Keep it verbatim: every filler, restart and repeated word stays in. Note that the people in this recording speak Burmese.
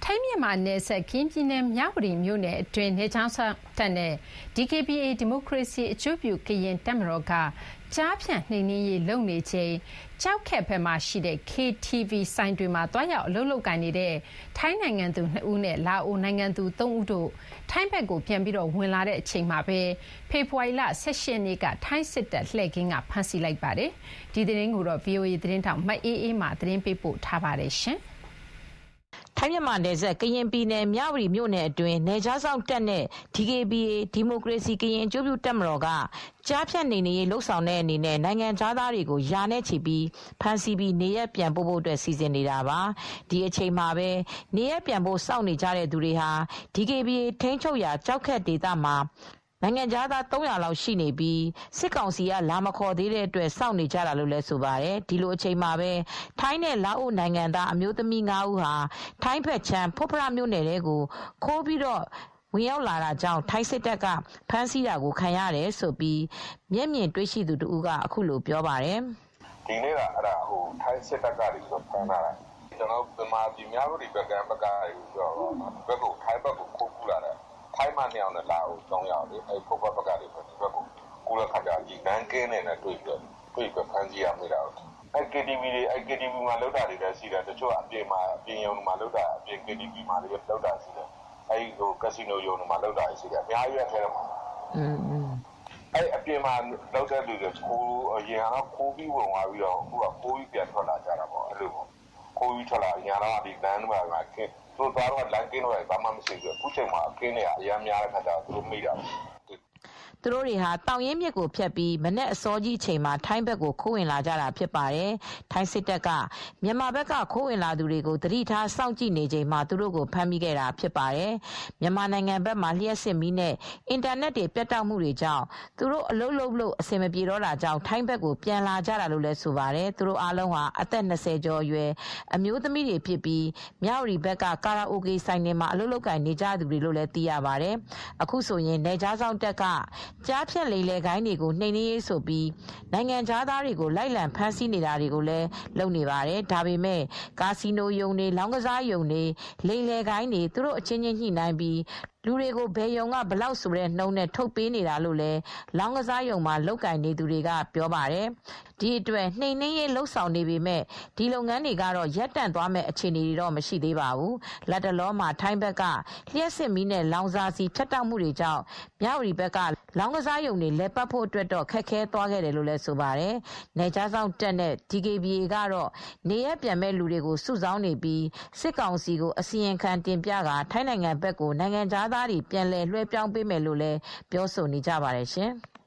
ထိုင်းမြန်မာနယ်စပ်ကရင်ပြည်နယ်မြဝတီမြို့နယ်အတွင်းနယ်ခြားစောင့်တပ်နဲ့ ဒီ ကေ ဘီ အေ ဒီမိုကရေစီအကျိုးပြုကရင်တပ်မတော်ကကျားဖြန့်နှိမ်နင်းရေးလုပ်နေချိန်ကျောက်ခက်ဘက်မှာရှိတဲ့ ကေ တီ ဗီ ဆိုင်တွေမှာတွားရောက်အလုပ်လုပ်ကိုင်နေတဲ့ထိုင်းနိုင်ငံသူနှစ်ဦးနဲ့လာအိုနိုင်ငံသူသုံးဦးတို့ထိုင်းဘက်ကိုပြန်ပြီးဝင်လာတဲ့အချိန်မှာပဲဖေဖော်ဝါရီလ၁၈ရက်နေ့ကထိုင်းစစ်တပ်လှည့်ကင်းကဖမ်းဆီးလိုက်ပါတယ်။ဒီသတင်းကိုတော့ ဗွီအိုအေသတင်းထောက်မအေးအေးမာသတင်းပေးပို့ထားပါတယ်ရှင်။ထိုင်းမြန်မာနယ်စပ်ကရင်ပြည်နယ်မြဝတီမြို့နယ်အတွင်းနယ်ခြားစောင့်တပ်နဲ့ ဒီ ကေ ဘီ အေ ဒီမိုကရေစီကရင်အကျိုးပြုတပ်မတော်ကကြားဖြတ်နေနေရေးလှုပ်ဆောင်တဲ့အနေနဲ့နိုင်ငံခြားသားတွေကိုယာနဲ့ချီပြီးဖမ်းဆီးပြီးနေရက်ပြန်ပို့ဖို့အတွက်စီစဉ်နေတာပါဒီအချိန်မှာပဲနေရက်ပြန်ဖို့စောင့်နေကြတဲ့သူတွေဟာ ဒီ ကေ ဘီ အေ ထိန်းချုပ်ရာကြောက်ခက်ဒေသမှာနိုင်ငံခြားသားသုံးရာလောက်ရှိနေပြီးစစ်ကောင်စီကလာမခေါ်သေးတဲ့အတွက်စောင့်နေကြတာလို့လည်းဆိုပါတယ်ဒီလိုအချိန်မှာပဲထိုင်းနဲ့လာအိုနိုင်ငံသားအမျိုးသမီး၅ဦးဟာထိုင်းဘက်ချမ်းဖွတ်ဖရမြို့နယ်တွေကိုခိုးပြီးတော့ဝင်ရောက်လာတာကြောင့်ထိုင်းစစ်တပ်ကဖမ်းဆီးတာကိုခံရတယ်ဆိုပြီးမျက်မြင်တွေ့ရှိသူတဦးကအခုလိုပြောပါတယ်ဒီနေ့ကအဲ့ဒါဟိုထိုင်းစစ်တပ်ကလည်းဆိုဖမ်းလာတာကျွန်တော်ဗမာပြည်များလို့ဒီဘက်ကဘက်ကပြောတော့ဘက်ကိုထိုင်းဘက်ကိုခိုးကူလာတယ်ထိုင်းမှနှစ်ယောက်နဲ့လာကိုသုံးယောက်လေအဲ့ဖွတ်ဖရဘက်ကတွေဒီဘက်ကိုကူလာခါကြကြီးနန်းကင်းနဲ့တွေ့ပြီးတွေ့ပြီးဖမ်းဆီးရမိတာအဲ့ ကေ တီ ဗီ တွေအဲ့ ကေ တီ ဗီ မှာလောက်တာတွေလည်းရှိတယ်တချို့အပြင်မှာအပြင်ရုံမှာလောက်တာအပြင် ကေ တီ ဗီ မှာလည်းလောက်တာရှိတယ်အဲ့ဟိုကက်စီနိုရုံမှာလောက်တာရှိတယ်အများကြီးရထဲမှာอืมအဲ့အပြင်မှာလောက်တဲ့လူတွေခိုးအရင်ကခိုးပြီးဝင်သွားပြီးတော့အခုကခိုးပြီးပြန်ထွက်လာကြတာပေါ့အဲ့လိုပေါ့ခိုးပြီးထွက်လာညာတော့ဒီလမ်းမှာကသူတို့တော့လမ်းကင်းတော့ဘာမှမရှိဘူးအခုချိန်မှာကင်းနေအများများတဲ့ခါကျတော့သူတို့မိတာသူတို့တွေဟာတောင်ရင်မြစ်ကိုဖြတ်ပြီးမနေ့အစောကြီးချိန်မှာထိုင်းဘက်ကိုခိုးဝင်လာကြတာဖြစ်ပါတယ်။ထိုင်းစစ်တပ်ကမြန်မာဘက်ကခိုးဝင်လာသူတွေကိုတတိထားစောင့်ကြည့်နေချိန်မှာသူတို့ကိုဖမ်းမိခဲ့တာဖြစ်ပါတယ်။မြန်မာနိုင်ငံဘက်မှာလျှက်စစ်မီးနဲ့အင်တာနက်တွေပြတ်တောက်မှုတွေကြောင့်သူတို့အလုပ်လုပ်လို့အဆင်မပြေတော့တာကြောင့်ထိုင်းဘက်ကိုပြန်လာကြတာလို့လည်းဆိုပါတယ်။သူတို့အားလုံးဟာအသက်၂၀ကျော်အရွယ်အမျိုးသမီးတွေဖြစ်ပြီးမြဝတီဘက်ကကာရာအိုကေဆိုင်တွေမှာအလုပ်လုပ်ကိုင်နေကြသူတွေလို့လည်းသိရပါတယ်။အခုဆိုရင်နယ်ခြားစောင့်တပ်ကကြားဖြတ်လေလေကိုင်းတွေကိုနှိမ်နင်းရေးဆိုပြီးနိုင်ငံခြားသားတွေကိုလိုက်လံဖမ်းဆီးနေတာတွေကိုလည်းလုပ်နေပါတယ်ဒါပေမဲ့ကာစီနိုယုံတွေလောင်းကစားယုံတွေလေလေကိုင်းတွေသူတို့အချင်းချင်းညှိနှိုင်းပြီးလူတွေကိုဘယ်ယုံကဘလောက်ဆိုတဲ့နှုံနဲ့ထုတ်ပေးနေတာလို့လည်းလောင်းကစားယုံမှာလောက်ကင်နေသူတွေကပြောပါတယ်ဒီအတွက်နှိမ်နှင်းရေးလှုပ်ဆောင်နေပေမဲ့ဒီလုပ်ငန်းတွေကတော့ရပ်တန့်သွားမဲ့အခြေအနေတွေတော့မရှိသေးပါဘူးလက်တလောမှာထိုင်းဘက်ကလျှက်စစ်မီးနဲ့လောင်စာစီဖြတ်တောက်မှုတွေကြောင့်မြဝတီဘက်ကလောင်းကစားယုံတွေလဲပတ်ဖို့အတွက်တော့ခက်ခဲသွားခဲ့တယ်လို့လည်းဆိုပါတယ်နယ်ခြားစောင့်တပ်နဲ့ ဒီ ကေ ဘီ အေ ကတော့နေရပြန်မဲ့လူတွေကိုစုဆောင်းနေပြီးစစ်ကောင်စီကိုအစီရင်ခံတင်ပြကထိုင်းနိုင်ငံဘက်ကိုနိုင်ငံခြားသားတွေပြန်လည်လွှဲပြောင်းပေးမယ်လို့လည်းပြောဆိုနေကြပါတယ်ရှင်။